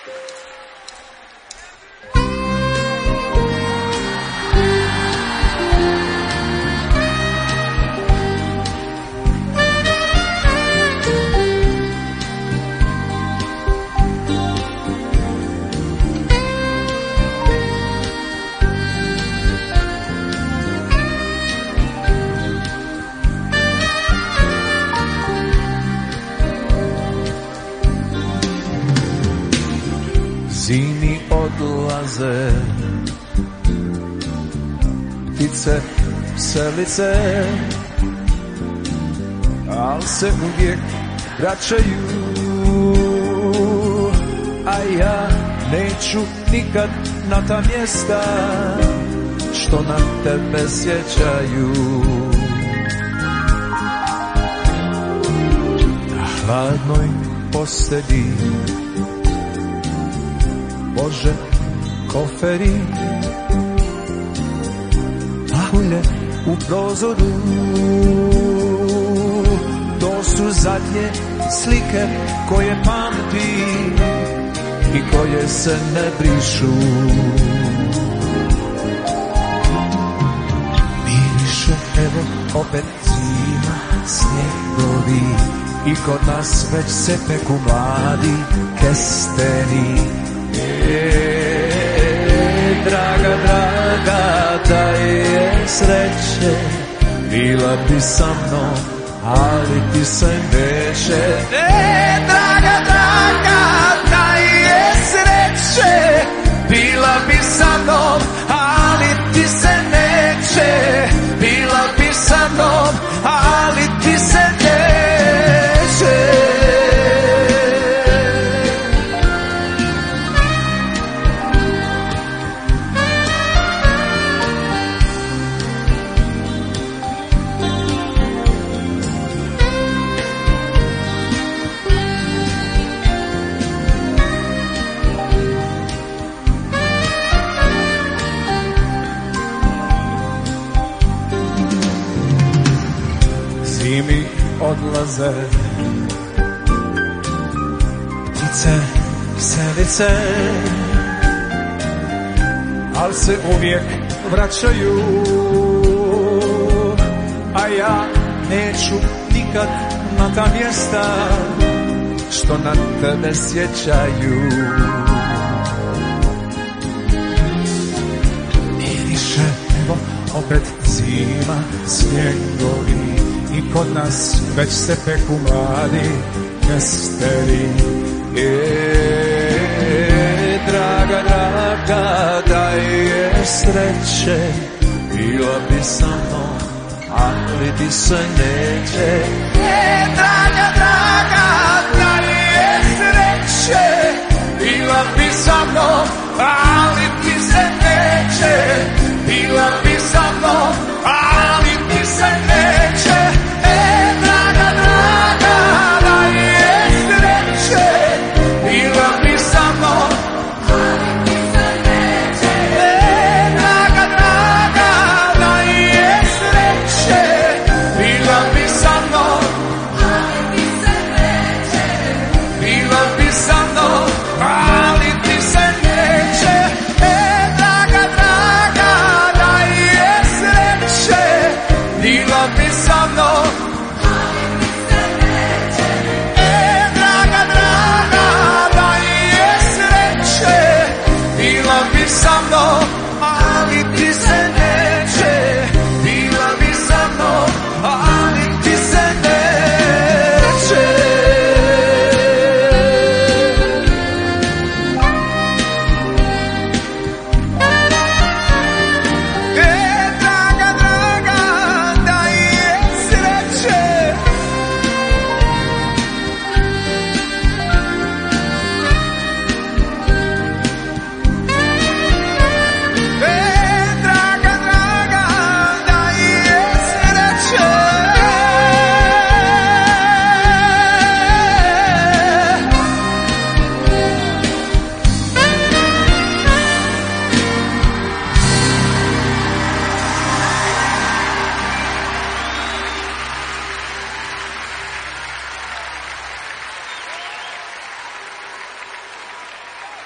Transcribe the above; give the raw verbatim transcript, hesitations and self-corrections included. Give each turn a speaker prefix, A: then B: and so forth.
A: Zimi odlaze, ptice, pselice, al se uvijek vraćaju, a ja neću nikad na ta mjesta što na tebe sjećaju. Na hladnoj postelji Bože, koferi, pahulje u prozoru, to su zadnje slike koje pamtim i koje se ne brišu. Miriše, evo, opet zima, snjegovi i kod nas već se peku mladi kesteni. E, draga, draga, da je sreće, bila bi sa mnom, ali ti se neće. E, draga, draga, da je sreće, bila bi sa mnom, ali ti se neće. Bila bi sa mnom, ali ti se neće. Zimi odlaze, ptice, pselice, al se uvijek vraćaju, a ja neću nikad na ta mjesta što na tebe sjećaju. Miriše, evo, opet zima, snjegovi i kod nas već se peku mladi kesteri. E, draga, draga, da je sreće, bila bi sa mnom, ali ti se neće. E, draga, draga, da je sreće, bila bi sa mnom,